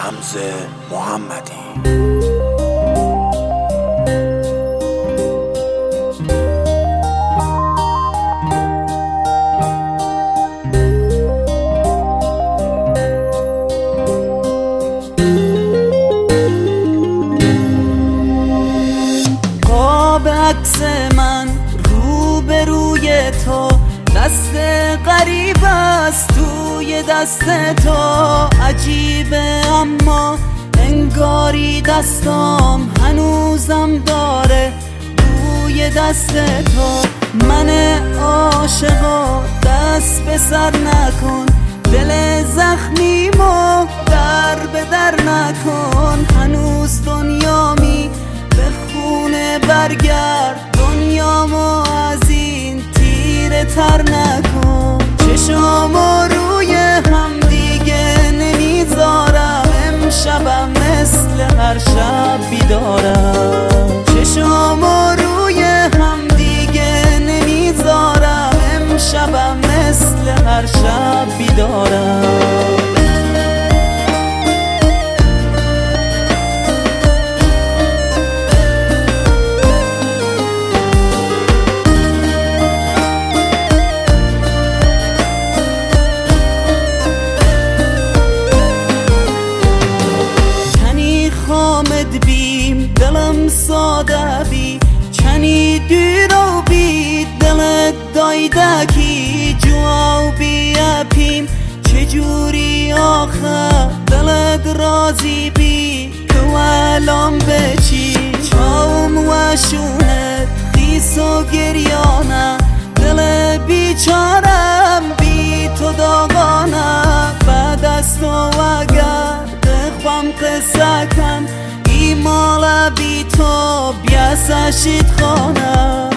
حمزه محمدی. عکس من روبروی تو، دست غریب است توی دست تو. عجیبه اما انگاری دستام هنوزم داره روی دست تو. من عاشقا دست به سر نکن، دل زخمیمو در به در نکن. هنوز دنیامی به خونه برگرد، دنیامو از این تیره تر نکن. چشامو روی هم دیگه نمیذارم، امشبم مثل هر شب بیدارم. چشامو روی هم دیگه نمیذارم، امشبم مثل هر شب بیدارم. دلم ساده بی چنی دیرو بی دلت دایدکی جواو بی اپیم. چجوری آخر دلت رازی بی تو الان بچی چاوم و شونت دیس و گریانه. دل بیچارم بی تو داغانه، بعد از تو اگر بخوام قصه کن مالا بی تو بیاسا شید خانه.